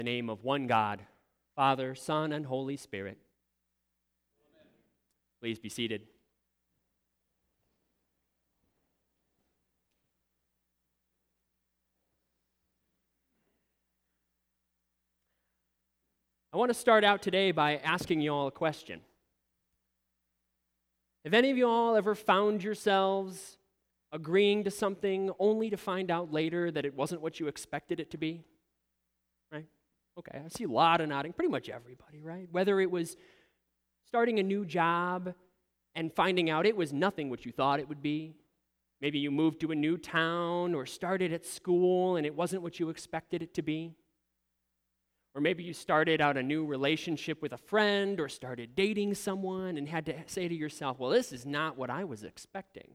In the name of one God, Father, Son, and Holy Spirit. Amen. Please be seated. I want to start out today by asking you all a question. Have any of you all ever found yourselves agreeing to something only to find out later that it wasn't what you expected it to be? Right? Okay, I see a lot of nodding, pretty much everybody, right? Whether it was starting a new job and finding out it was nothing what you thought it would be. Maybe you moved to a new town or started at school and it wasn't what you expected it to be. Or maybe you started out a new relationship with a friend or started dating someone and had to say to yourself, well, this is not what I was expecting.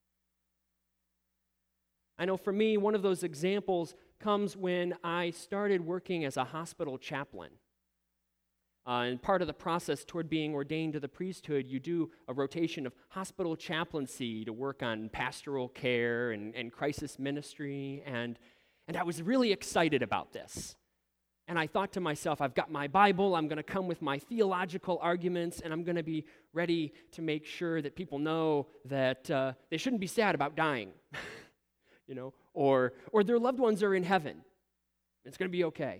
I know for me, one of those examples comes when I started working as a hospital chaplain. And part of the process toward being ordained to the priesthood, you do a rotation of hospital chaplaincy to work on pastoral care and crisis ministry. And I was really excited about this. And I thought to myself, I've got my Bible, I'm going to come with my theological arguments, and I'm going to be ready to make sure that people know that they shouldn't be sad about dying. Or their loved ones are in heaven. It's going to be okay.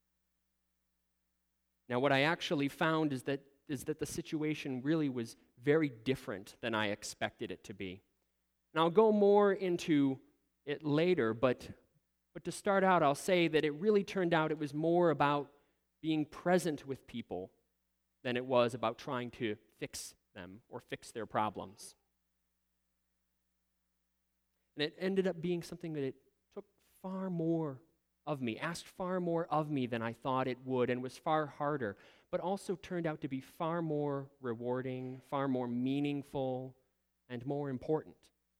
Now, what I actually found is that the situation really was very different than I expected it to be. And I'll go more into it later, but to start out, I'll say that it really turned out it was more about being present with people than it was about trying to fix them or fix their problems. And it ended up being something that it took far more of me, asked far more of me than I thought it would, and was far harder, but also turned out to be far more rewarding, far more meaningful, and more important.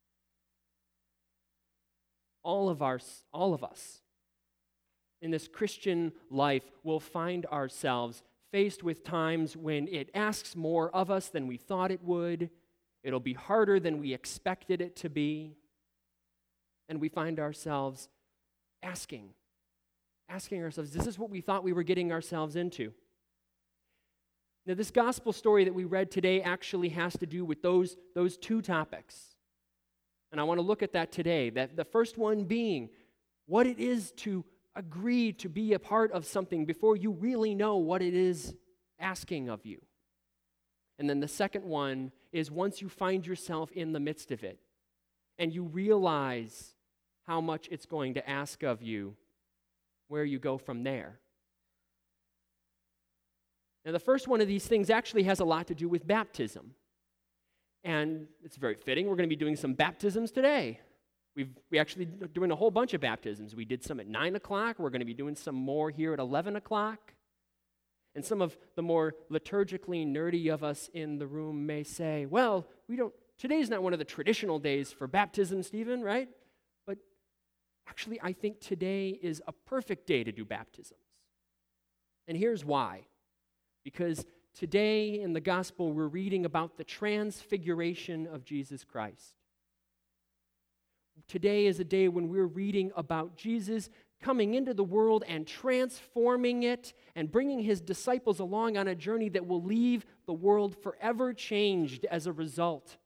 All of us in this Christian life will find ourselves faced with times when it asks more of us than we thought it would. It'll be harder than we expected it to be. And we find ourselves asking ourselves, this is what we thought we were getting ourselves into. Now, this gospel story that we read today actually has to do with those two topics. And I want to look at that today. That the first one being what it is to agree to be a part of something before you really know what it is asking of you. And then the second one is once you find yourself in the midst of it and you realize how much it's going to ask of you, where you go from there. Now, the first one of these things actually has a lot to do with baptism. And it's very fitting. We're going to be doing some baptisms today. We actually doing a whole bunch of baptisms. We did some at 9 o'clock. We're going to be doing some more here at 11 o'clock. And some of the more liturgically nerdy of us in the room may say, well, today's not one of the traditional days for baptism, Stephen, right? But actually, I think today is a perfect day to do baptisms. And here's why. Because today in the gospel, we're reading about the transfiguration of Jesus Christ. Today is a day when we're reading about Jesus coming into the world and transforming it and bringing his disciples along on a journey that will leave the world forever changed as a result.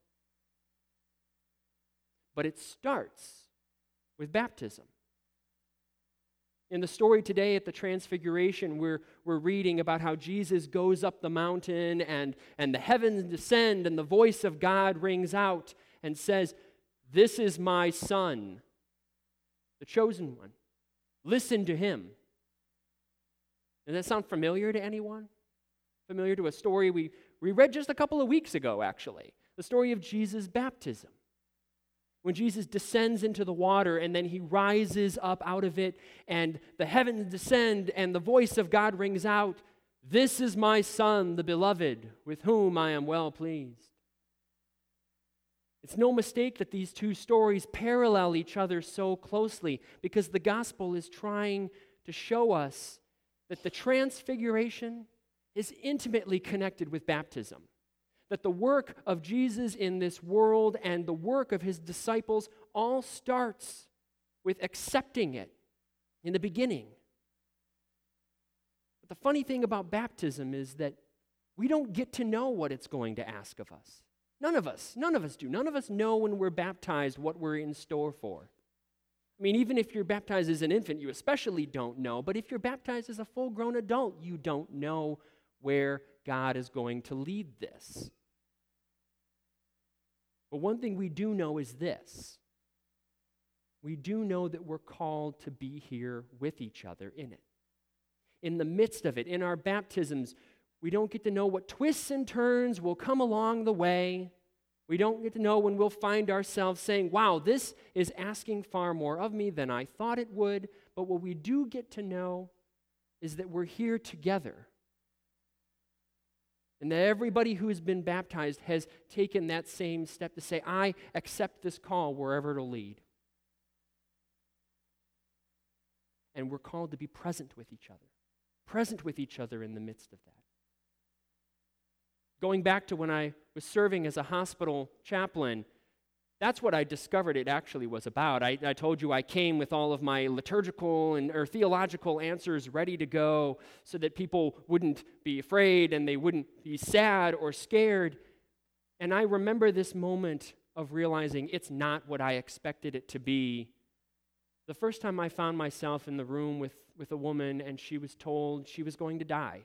But it starts with baptism. In the story today at the Transfiguration, we're reading about how Jesus goes up the mountain and the heavens descend and the voice of God rings out and says, "This is my Son, the chosen one. Listen to him." Does that sound familiar to anyone? Familiar to a story we read just a couple of weeks ago, actually. The story of Jesus' baptism. When Jesus descends into the water and then he rises up out of it and the heavens descend and the voice of God rings out, "This is my Son, the beloved, with whom I am well pleased." It's no mistake that these two stories parallel each other so closely because the gospel is trying to show us that the transfiguration is intimately connected with baptism. That the work of Jesus in this world and the work of his disciples all starts with accepting it in the beginning. But the funny thing about baptism is that we don't get to know what it's going to ask of us. None of us do. None of us know when we're baptized what we're in store for. I mean, even if you're baptized as an infant, you especially don't know. But if you're baptized as a full-grown adult, you don't know where God is going to lead this. But one thing we do know is this. We do know that we're called to be here with each other in it. In the midst of it, in our baptisms, we don't get to know what twists and turns will come along the way. We don't get to know when we'll find ourselves saying, wow, this is asking far more of me than I thought it would. But what we do get to know is that we're here together. And that everybody who has been baptized has taken that same step to say, I accept this call wherever it'll lead. And we're called to be present with each other in the midst of that. Going back to when I was serving as a hospital chaplain, that's what I discovered it actually was about. I told you I came with all of my liturgical or theological answers ready to go so that people wouldn't be afraid and they wouldn't be sad or scared. And I remember this moment of realizing it's not what I expected it to be. The first time I found myself in the room with a woman and she was told she was going to die.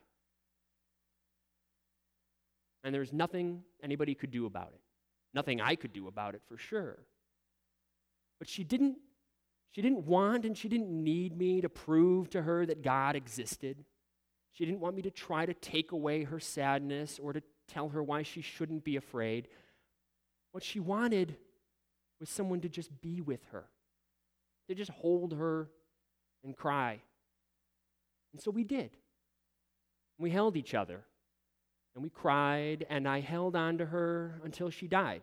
And there's nothing anybody could do about it. Nothing I could do about it for sure. But she didn't want and she didn't need me to prove to her that God existed. She didn't want me to try to take away her sadness or to tell her why she shouldn't be afraid. What she wanted was someone to just be with her, to just hold her and cry. And so we did. We held each other. And we cried, and I held on to her until she died.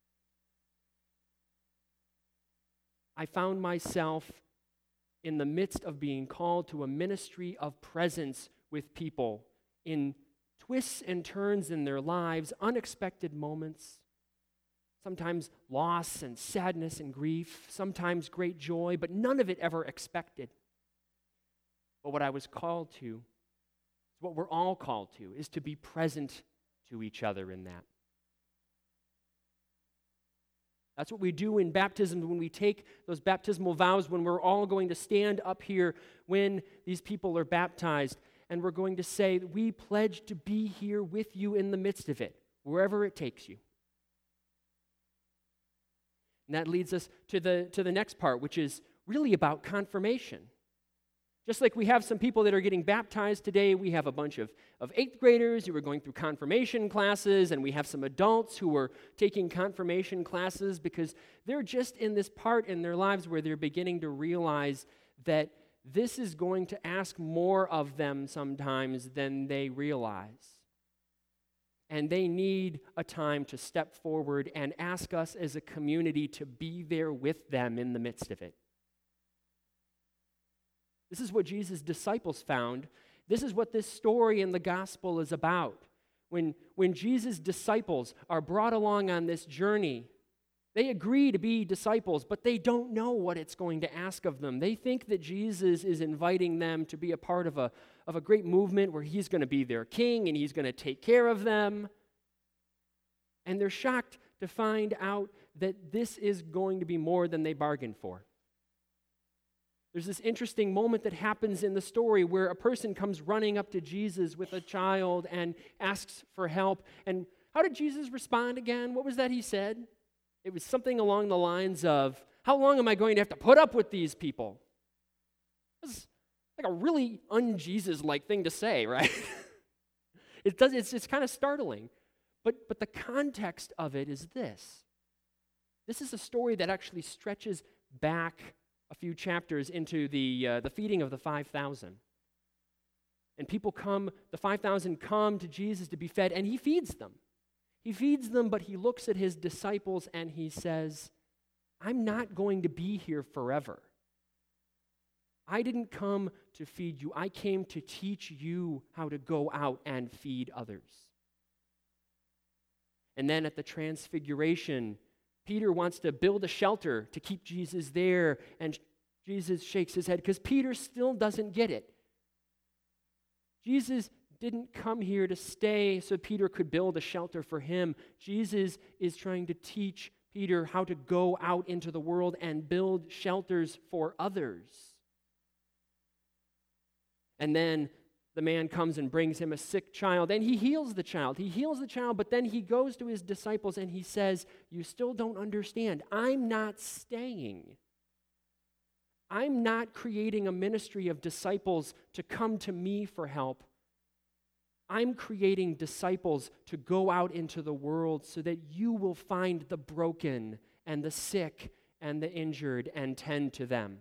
I found myself in the midst of being called to a ministry of presence with people in twists and turns in their lives, unexpected moments, sometimes loss and sadness and grief, sometimes great joy, but none of it ever expected. But what I was called to, what we're all called to, is to be present to each other in that. That's what we do in baptism when we take those baptismal vows, when we're all going to stand up here when these people are baptized, and we're going to say, we pledge to be here with you in the midst of it, wherever it takes you. And that leads us to the next part, which is really about confirmation. Just like we have some people that are getting baptized today, we have a bunch of 8th graders who are going through confirmation classes, and we have some adults who are taking confirmation classes because they're just in this part in their lives where they're beginning to realize that this is going to ask more of them sometimes than they realize. And they need a time to step forward and ask us as a community to be there with them in the midst of it. This is what Jesus' disciples found. This is what this story in the gospel is about. When Jesus' disciples are brought along on this journey, they agree to be disciples, but they don't know what it's going to ask of them. They think that Jesus is inviting them to be a part of a great movement where he's going to be their king and he's going to take care of them. And they're shocked to find out that this is going to be more than they bargained for. There's this interesting moment that happens in the story where a person comes running up to Jesus with a child and asks for help. And how did Jesus respond again? What was that he said? It was something along the lines of, how long am I going to have to put up with these people? It's like a really un-Jesus-like thing to say, right? It's kind of startling. But the context of it is this. This is a story that actually stretches back a few chapters into the feeding of the 5,000. And the 5,000 come to Jesus to be fed, and he feeds them. He feeds them, but he looks at his disciples and he says, I'm not going to be here forever. I didn't come to feed you. I came to teach you how to go out and feed others. And then at the Transfiguration, Peter wants to build a shelter to keep Jesus there, and Jesus shakes his head because Peter still doesn't get it. Jesus didn't come here to stay so Peter could build a shelter for him. Jesus is trying to teach Peter how to go out into the world and build shelters for others. And then the man comes and brings him a sick child, and he heals the child. He heals the child, but then he goes to his disciples and he says, "You still don't understand. I'm not staying. I'm not creating a ministry of disciples to come to me for help. I'm creating disciples to go out into the world so that you will find the broken and the sick and the injured and tend to them.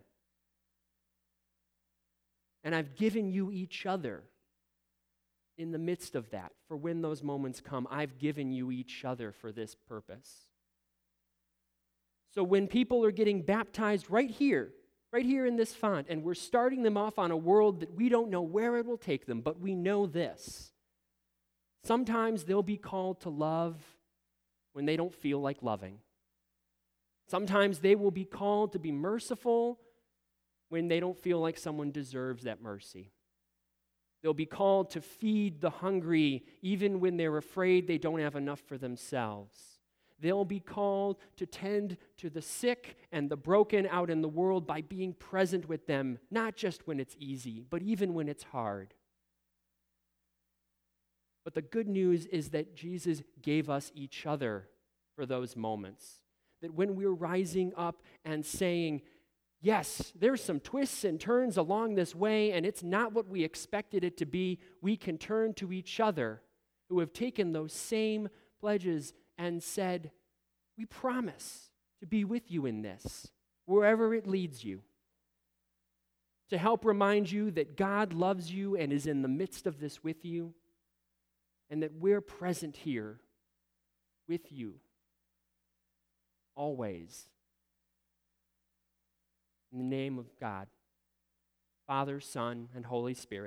And I've given you each other in the midst of that. For when those moments come, I've given you each other for this purpose." So when people are getting baptized right here in this font, and we're starting them off on a world that we don't know where it will take them, but we know this. Sometimes they'll be called to love when they don't feel like loving. Sometimes they will be called to be merciful when they don't feel like someone deserves that mercy. They'll be called to feed the hungry even when they're afraid they don't have enough for themselves. They'll be called to tend to the sick and the broken out in the world by being present with them, not just when it's easy, but even when it's hard. But the good news is that Jesus gave us each other for those moments. That when we're rising up and saying, yes, there's some twists and turns along this way, and it's not what we expected it to be, we can turn to each other who have taken those same pledges and said, we promise to be with you in this, wherever it leads you. To help remind you that God loves you and is in the midst of this with you, and that we're present here with you always. In the name of God, Father, Son, and Holy Spirit.